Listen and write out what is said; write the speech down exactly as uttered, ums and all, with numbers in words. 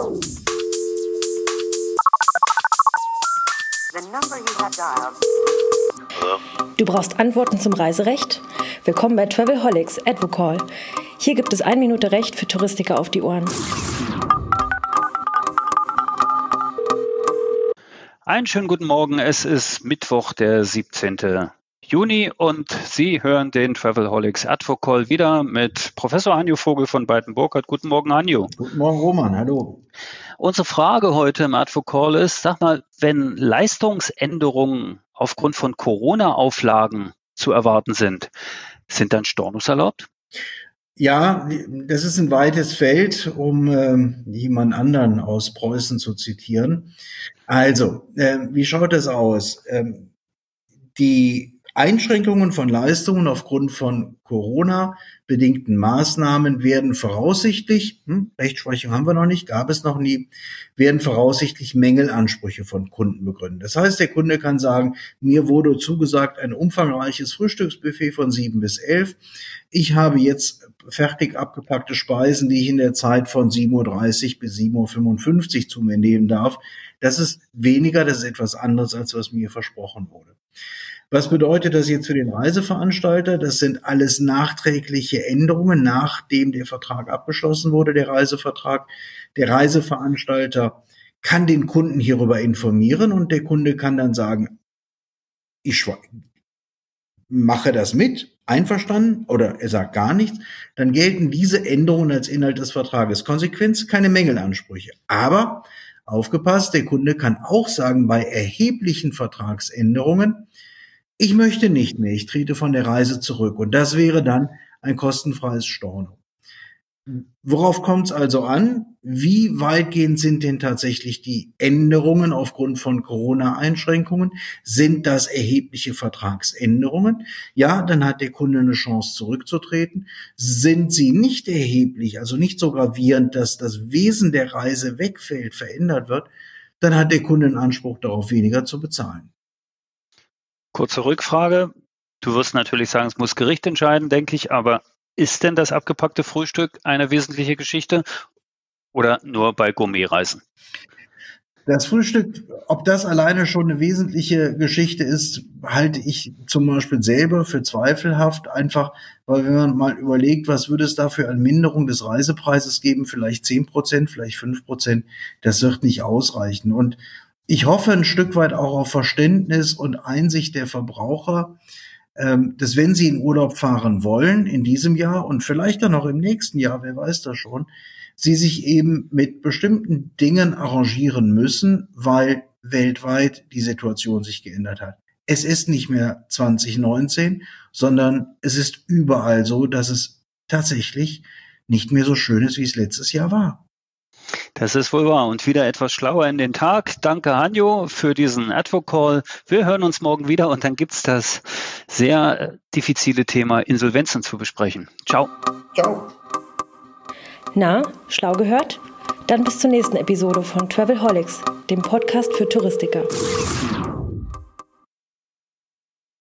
Du brauchst Antworten zum Reiserecht? Willkommen bei Travelholics Advocall. Hier gibt es eine Minute Recht für Touristiker auf die Ohren. Einen schönen guten Morgen. Es ist Mittwoch, der siebzehnten Juni und Sie hören den Travelholics Advocall wieder mit Professor Hanjo Vogel von Beiten-Burkhardt. Guten Morgen, Hanjo. Guten Morgen, Roman. Hallo. Unsere Frage heute im Advocall ist, sag mal, wenn Leistungsänderungen aufgrund von Corona-Auflagen zu erwarten sind, sind dann Stornos erlaubt? Ja, das ist ein weites Feld, um äh, jemand anderen aus Preußen zu zitieren. Also, äh, wie schaut das aus? Ähm, die Einschränkungen von Leistungen aufgrund von Corona-bedingten Maßnahmen werden voraussichtlich, hm, Rechtsprechung haben wir noch nicht, gab es noch nie, werden voraussichtlich Mängelansprüche von Kunden begründet. Das heißt, der Kunde kann sagen, mir wurde zugesagt ein umfangreiches Frühstücksbuffet von sieben bis elf. Ich habe jetzt fertig abgepackte Speisen, die ich in der Zeit von sieben Uhr dreißig bis sieben Uhr fünfundfünfzig zu mir nehmen darf. Das ist weniger, das ist etwas anderes, als was mir versprochen wurde. Was bedeutet das jetzt für den Reiseveranstalter? Das sind alles nachträgliche Änderungen, nachdem der Vertrag abgeschlossen wurde, der Reisevertrag. Der Reiseveranstalter kann den Kunden hierüber informieren und der Kunde kann dann sagen, ich mache das mit, einverstanden, oder er sagt gar nichts, dann gelten diese Änderungen als Inhalt des Vertrages. Konsequenz, keine Mängelansprüche. Aber aufgepasst, der Kunde kann auch sagen, bei erheblichen Vertragsänderungen, ich möchte nicht mehr, ich trete von der Reise zurück. Und das wäre dann ein kostenfreies Storno. Worauf kommt es also an? Wie weitgehend sind denn tatsächlich die Änderungen aufgrund von Corona-Einschränkungen? Sind das erhebliche Vertragsänderungen? Ja, dann hat der Kunde eine Chance zurückzutreten. Sind sie nicht erheblich, also nicht so gravierend, dass das Wesen der Reise wegfällt, verändert wird, dann hat der Kunde einen Anspruch darauf, weniger zu bezahlen. Kurze Rückfrage. Du wirst natürlich sagen, es muss Gericht entscheiden, denke ich, aber ist denn das abgepackte Frühstück eine wesentliche Geschichte oder nur bei Gourmetreisen? Das Frühstück, ob das alleine schon eine wesentliche Geschichte ist, halte ich zum Beispiel selber für zweifelhaft, einfach weil wenn man mal überlegt, was würde es da für eine Minderung des Reisepreises geben, vielleicht zehn Prozent, vielleicht fünf Prozent, das wird nicht ausreichen. Und ich hoffe ein Stück weit auch auf Verständnis und Einsicht der Verbraucher, dass wenn sie in Urlaub fahren wollen in diesem Jahr und vielleicht dann auch im nächsten Jahr, wer weiß das schon, sie sich eben mit bestimmten Dingen arrangieren müssen, weil weltweit die Situation sich geändert hat. Es ist nicht mehr zwanzig neunzehn, sondern es ist überall so, dass es tatsächlich nicht mehr so schön ist, wie es letztes Jahr war. Das ist wohl wahr. Und wieder etwas schlauer in den Tag. Danke, Hanjo, für diesen Advocall. Wir hören uns morgen wieder und dann gibt's das sehr diffizile Thema Insolvenzen zu besprechen. Ciao. Ciao. Na, schlau gehört? Dann bis zur nächsten Episode von Travelholics, dem Podcast für Touristiker.